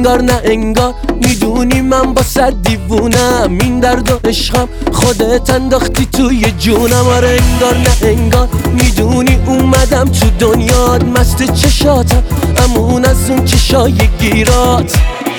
انگار نه انگار میدونی من با صد دیوونم، این درد و عشقم خودت انداختی توی جونم. آره انگار نه انگار میدونی اومدم تو دنیات، مست چشاتم امون از اون چشای گیرات.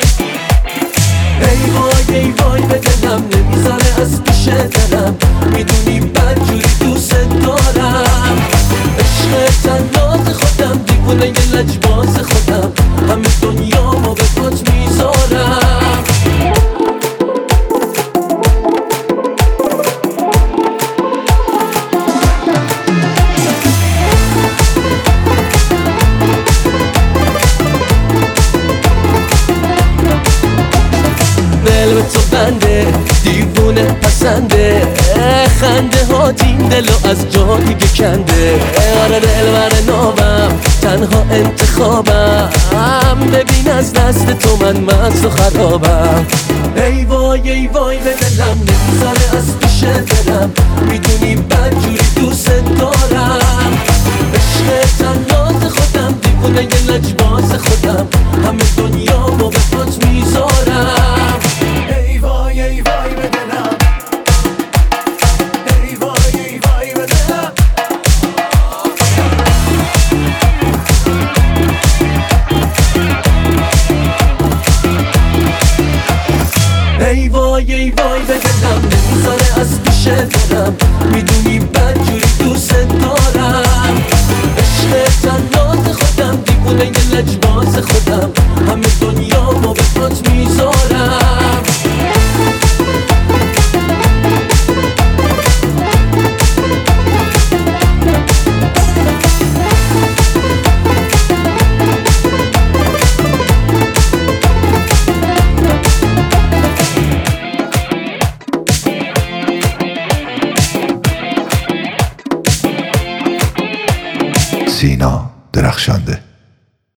ای وای ای وای به دلم نمیذاره از پیش دلم، میدونی بدجوری دوست دارم. عشق تنات خودم دیوونه یه لجباز خودم، همه دنیا ما به پات میذارم. دل به تو بنده دیوونه پسنده، خنده ها این دلو از جا دیگه کنده. آره دل بر نابم تنها انتخابم، ببین از دست تو من مست و خرابم. ای وای ای وای به دلم نمیذاره از پیش دلم، میدونی بدجوری دوست دارم. عشق تنات خودم دیوونه یه لجباز خودم، همه دنیا ما به پات میذارم. ای وای ای وای به دلم، ای وای ای وای به دلم. ای وای ای وای به دلم نمیذاره از پیش دلم، میدونی بدجوری دوست دارم. عشق تنات خودم دیوونه یه لجباز خودم، همه دنیا ما به پات میذارم. سینا درخشانده.